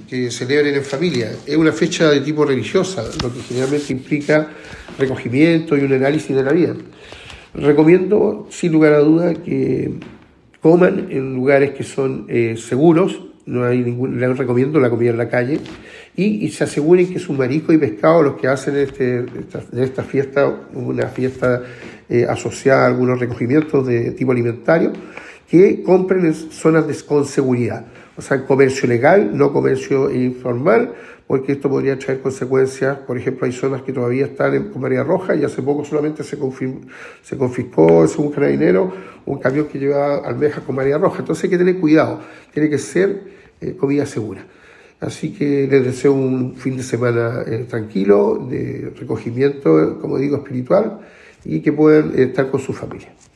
que celebren en familia. Es una fecha de tipo religiosa, lo que generalmente implica recogimiento y un análisis de la vida. Recomiendo, sin lugar a duda, que coman en lugares que son seguros. No hay les recomiendo la comida en la calle, y se aseguren que sus mariscos y pescados, los que hacen esta fiesta, una fiesta asociada a algunos recogimientos de tipo alimentario, que compren en zonas con seguridad, o sea, comercio legal, no comercio informal, porque esto podría traer consecuencias. Por ejemplo, hay zonas que todavía están con María Roja, y hace poco solamente se confiscó, según Carabineros, un camión que llevaba almejas con María Roja. Entonces hay que tener cuidado, tiene que ser comida segura. Así que les deseo un fin de semana tranquilo, de recogimiento, como digo, espiritual, y que puedan estar con su familia.